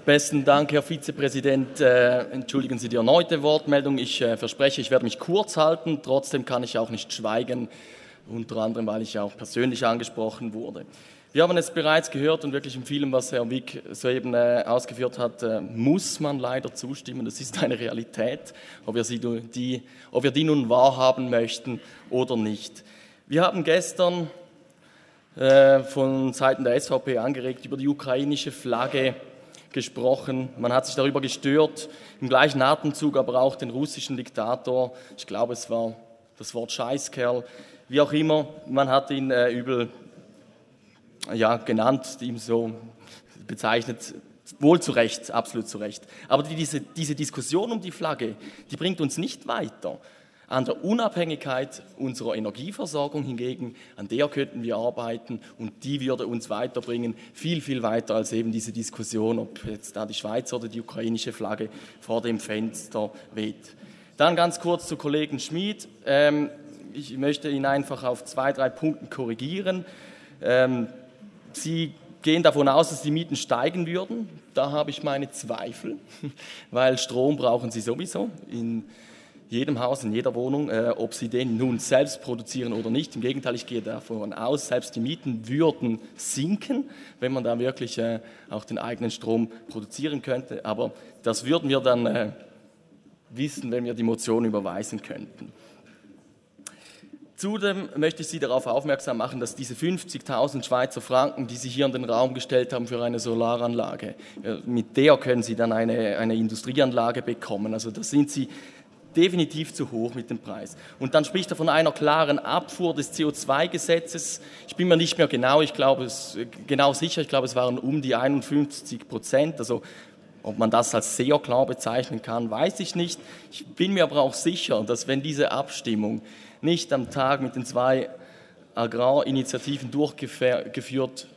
Besten Dank, Herr Vizepräsident. Entschuldigen Sie die erneute Wortmeldung. Ich verspreche, ich werde mich kurz halten. Trotzdem kann ich auch nicht schweigen, unter anderem, weil ich auch persönlich angesprochen wurde. Wir haben es bereits gehört und wirklich in vielem, was Herr Wick soeben ausgeführt hat, muss man leider zustimmen. Das ist eine Realität, ob wir die nun wahrhaben möchten oder nicht. Wir haben gestern von Seiten der SVP angeregt über die ukrainische Flagge gesprochen. Man hat sich darüber gestört, im gleichen Atemzug aber auch den russischen Diktator, ich glaube es war das Wort Scheißkerl, wie auch immer, man hat ihn übel genannt, ihm so bezeichnet, wohl zu Recht, absolut zu Recht. Aber diese Diskussion um die Flagge, die bringt uns nicht weiter. An der Unabhängigkeit unserer Energieversorgung hingegen, an der könnten wir arbeiten und die würde uns weiterbringen, viel, viel weiter als eben diese Diskussion, ob jetzt da die Schweizer oder die ukrainische Flagge vor dem Fenster weht. Dann ganz kurz zu Kollegen Schmid. Ich möchte ihn einfach auf 2, 3 Punkten korrigieren. Sie gehen davon aus, dass die Mieten steigen würden. Da habe ich meine Zweifel, weil Strom brauchen Sie sowieso in jedem Haus, in jeder Wohnung, ob Sie den nun selbst produzieren oder nicht. Im Gegenteil, ich gehe davon aus, selbst die Mieten würden sinken, wenn man da wirklich auch den eigenen Strom produzieren könnte. Aber das würden wir dann wissen, wenn wir die Motion überweisen könnten. Zudem möchte ich Sie darauf aufmerksam machen, dass diese 50.000 Schweizer Franken, die Sie hier in den Raum gestellt haben für eine Solaranlage, mit der können Sie dann eine Industrieanlage bekommen. Also da sind Sie definitiv zu hoch mit dem Preis. Und dann spricht er von einer klaren Abfuhr des CO2-Gesetzes. Ich bin mir nicht mehr genau sicher, ich glaube, es waren um die 51%. Also ob man das als sehr klar bezeichnen kann, weiß ich nicht. Ich bin mir aber auch sicher, dass wenn diese Abstimmung nicht am Tag mit den 2 Agrarinitiativen durchgeführt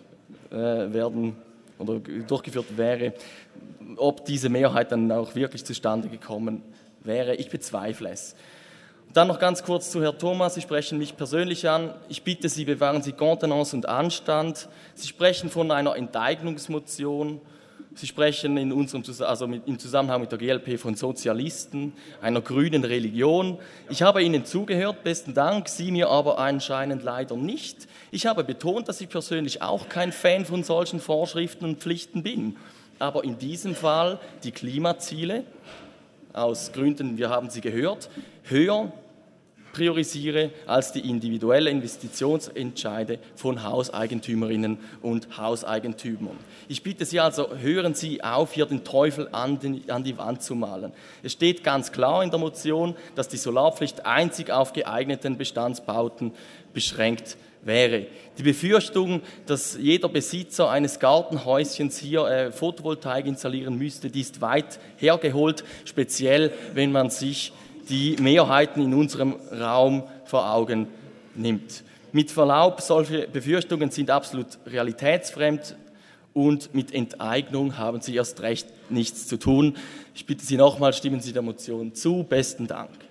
wäre, ob diese Mehrheit dann auch wirklich zustande gekommen wäre. Ich bezweifle es. Dann noch ganz kurz zu Herrn Thomas. Sie sprechen mich persönlich an. Ich bitte Sie, bewahren Sie Kontenance und Anstand. Sie sprechen von einer Enteignungsmotion. Sie sprechen im Zusammenhang mit der GLP von Sozialisten, einer grünen Religion. Ich habe Ihnen zugehört, besten Dank, Sie mir aber anscheinend leider nicht. Ich habe betont, dass ich persönlich auch kein Fan von solchen Vorschriften und Pflichten bin. Aber in diesem Fall die Klimaziele, aus Gründen, wir haben sie gehört, höher priorisiere als die individuellen Investitionsentscheide von Hauseigentümerinnen und Hauseigentümern. Ich bitte Sie also, hören Sie auf, hier den Teufel an die Wand zu malen. Es steht ganz klar in der Motion, dass die Solarpflicht einzig auf geeigneten Bestandsbauten beschränkt wäre. Die Befürchtung, dass jeder Besitzer eines Gartenhäuschens hier Photovoltaik installieren müsste, die ist weit hergeholt, speziell wenn man sich die Mehrheiten in unserem Raum vor Augen nimmt. Mit Verlaub, solche Befürchtungen sind absolut realitätsfremd und mit Enteignung haben sie erst recht nichts zu tun. Ich bitte Sie nochmal, stimmen Sie der Motion zu. Besten Dank.